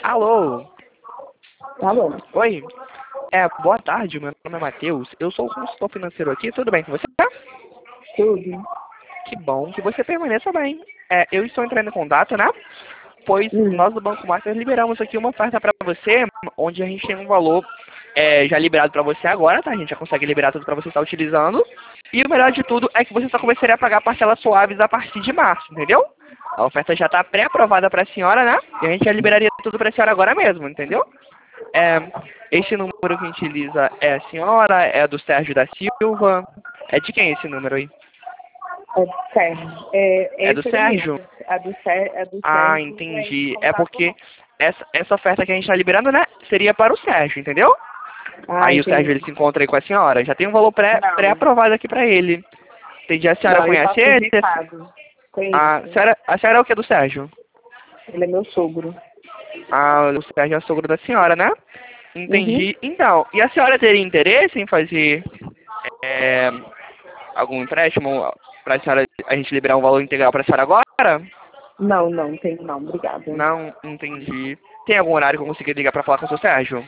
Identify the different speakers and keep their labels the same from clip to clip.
Speaker 1: Alô?
Speaker 2: Tá bom.
Speaker 1: Oi? Boa tarde, meu nome é Matheus. Eu sou o consultor financeiro aqui, tudo bem com você?
Speaker 2: Tudo.
Speaker 1: Que bom que você permaneça bem. Eu estou entrando em contato, né? Pois
Speaker 2: Hum.
Speaker 1: nós do Banco Master liberamos aqui uma oferta para você, onde a gente tem um valor já liberado para você agora, tá? A gente já consegue liberar tudo para você estar utilizando. E o melhor de tudo é que você só começaria a pagar parcelas suaves a partir de março, entendeu? A oferta já está pré-aprovada para a senhora, né? E a gente já liberaria tudo para a senhora agora mesmo, entendeu? É, Este número que a gente utiliza é a senhora, é do Sérgio da Silva. É de quem esse número aí?
Speaker 2: É do Sérgio.
Speaker 1: É do
Speaker 2: Esse aí
Speaker 1: Sérgio?
Speaker 2: mesmo. A do
Speaker 1: Ah,
Speaker 2: Sérgio não entra em
Speaker 1: entendi. É
Speaker 2: contato,
Speaker 1: porque
Speaker 2: não.
Speaker 1: essa oferta que a gente está liberando, né, seria para o Sérgio, entendeu?
Speaker 2: Ah,
Speaker 1: Aí o Sérgio
Speaker 2: entendi.
Speaker 1: ele se encontra aí com a senhora. Já tem um valor
Speaker 2: Não.
Speaker 1: pré-aprovado aqui para ele. Entendi. A senhora
Speaker 2: Não, ele
Speaker 1: conhece
Speaker 2: passa o
Speaker 1: ele?
Speaker 2: recado.
Speaker 1: A
Speaker 2: Conheço.
Speaker 1: senhora, a senhora é o que do Sérgio?
Speaker 2: Ele é meu sogro.
Speaker 1: Ah, o Sérgio é o sogro da senhora, né?
Speaker 2: Uhum.
Speaker 1: Entendi. Então, e a senhora teria interesse em fazer é, algum empréstimo para a senhora, a gente liberar um valor integral para a senhora agora?
Speaker 2: Não, não, tenho não. Obrigada.
Speaker 1: Não, entendi. Tem algum horário que eu consiga ligar para falar com o seu Sérgio?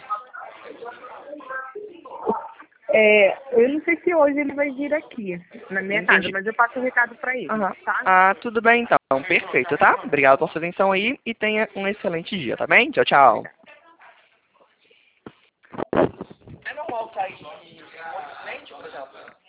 Speaker 2: Eu não sei se hoje ele vai vir aqui na minha casa,
Speaker 1: Entendi.
Speaker 2: mas eu passo o recado pra ele,
Speaker 1: Aham.
Speaker 2: tá?
Speaker 1: Ah, tudo bem então. Perfeito, tá? Obrigado pela sua atenção aí e tenha um excelente dia, tá bem? Tchau, tchau.
Speaker 2: Obrigada.
Speaker 1: É normal sair de um outro cliente, por exemplo?